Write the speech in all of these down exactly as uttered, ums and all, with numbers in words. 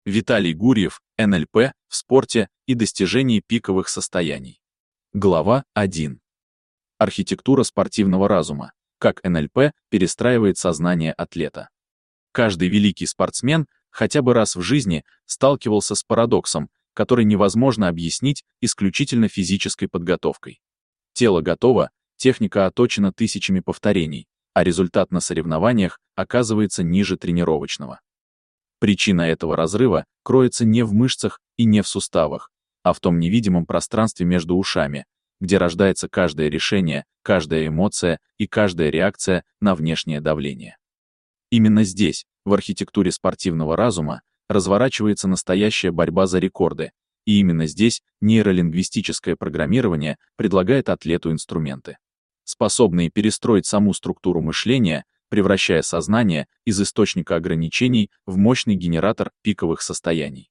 Виталий Гурьев, эн эл пэ в спорте и достижении пиковых состояний. Глава один. Архитектура спортивного разума. Как эн эл пэ перестраивает сознание атлета. Каждый великий спортсмен хотя бы раз в жизни сталкивался с парадоксом, который невозможно объяснить исключительно физической подготовкой. Тело готово, техника оточена тысячами повторений, а результат на соревнованиях оказывается ниже тренировочного. Причина этого разрыва кроется не в мышцах и не в суставах, а в том невидимом пространстве между ушами, где рождается каждое решение, каждая эмоция и каждая реакция на внешнее давление. Именно здесь, в архитектуре спортивного разума, разворачивается настоящая борьба за рекорды, и именно здесь нейролингвистическое программирование предлагает атлету инструменты, способные перестроить саму структуру мышления, превращая сознание из источника ограничений в мощный генератор пиковых состояний.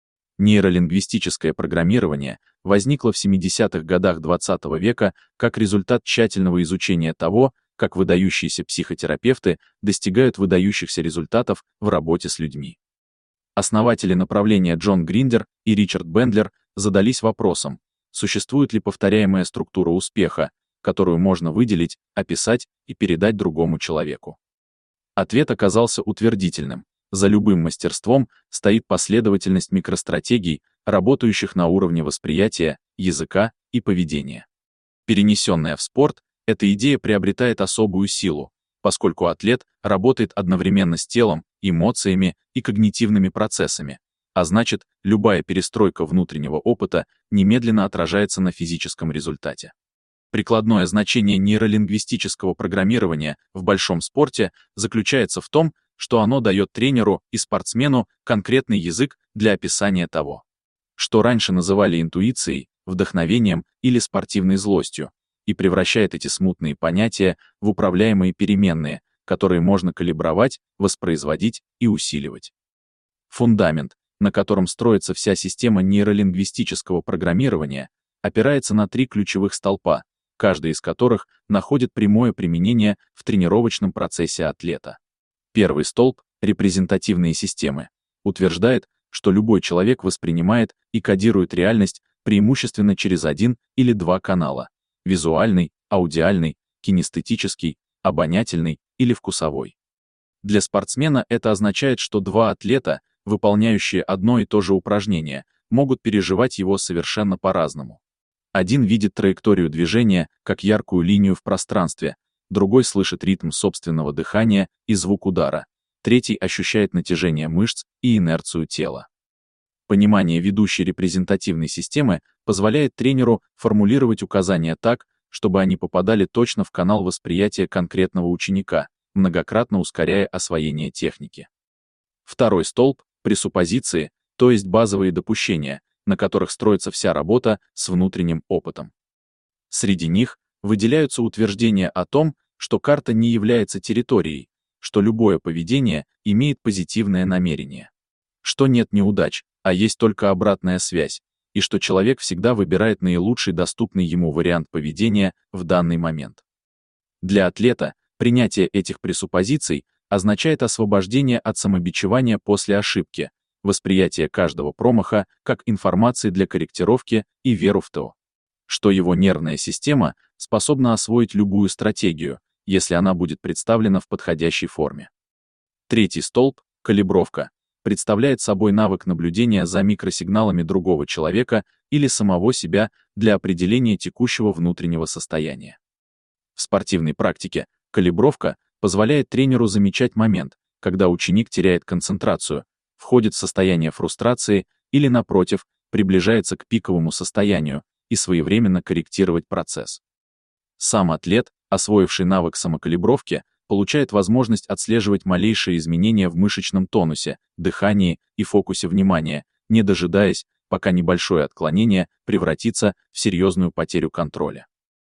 Нейролингвистическое программирование возникло в семидесятых годах двадцатого века как результат тщательного изучения того, как выдающиеся психотерапевты достигают выдающихся результатов в работе с людьми. Основатели направления Джон Гриндер и Ричард Бендлер задались вопросом, существует ли повторяемая структура успеха, которую можно выделить, описать и передать другому человеку. Ответ оказался утвердительным. За любым мастерством стоит последовательность микростратегий, работающих на уровне восприятия, языка и поведения. Перенесенная в спорт, эта идея приобретает особую силу, поскольку атлет работает одновременно с телом, эмоциями и когнитивными процессами, а значит, любая перестройка внутреннего опыта немедленно отражается на физическом результате. Прикладное значение нейролингвистического программирования в большом спорте заключается в том, что оно дает тренеру и спортсмену конкретный язык для описания того, что раньше называли интуицией, вдохновением или спортивной злостью, и превращает эти смутные понятия в управляемые переменные, которые можно калибровать, воспроизводить и усиливать. Фундамент, на котором строится вся система нейролингвистического программирования, опирается на три ключевых столпа, каждый из которых находит прямое применение в тренировочном процессе атлета. Первый столб — репрезентативные системы, утверждает, что любой человек воспринимает и кодирует реальность преимущественно через один или два канала — визуальный, аудиальный, кинестетический, обонятельный или вкусовой. Для спортсмена это означает, что два атлета, выполняющие одно и то же упражнение, могут переживать его совершенно по-разному. Один видит траекторию движения как яркую линию в пространстве, другой слышит ритм собственного дыхания и звук удара, третий ощущает натяжение мышц и инерцию тела. Понимание ведущей репрезентативной системы позволяет тренеру формулировать указания так, чтобы они попадали точно в канал восприятия конкретного ученика, многократно ускоряя освоение техники. Второй столб — пресуппозиции, то есть базовые допущения, на которых строится вся работа с внутренним опытом. Среди них выделяются утверждения о том, что карта не является территорией, что любое поведение имеет позитивное намерение, что нет неудач, а есть только обратная связь, и что человек всегда выбирает наилучший доступный ему вариант поведения в данный момент. Для атлета принятие этих пресуппозиций означает освобождение от самобичевания после ошибки, восприятие каждого промаха как информации для корректировки и веру в то, что его нервная система способна освоить любую стратегию, если она будет представлена в подходящей форме. Третий столб — калибровка, представляет собой навык наблюдения за микросигналами другого человека или самого себя для определения текущего внутреннего состояния. В спортивной практике калибровка позволяет тренеру замечать момент, когда ученик теряет концентрацию, входит в состояние фрустрации или, напротив, приближается к пиковому состоянию и своевременно корректировать процесс. Сам атлет, освоивший навык самокалибровки, получает возможность отслеживать малейшие изменения в мышечном тонусе, дыхании и фокусе внимания, не дожидаясь, пока небольшое отклонение превратится в серьезную потерю контроля.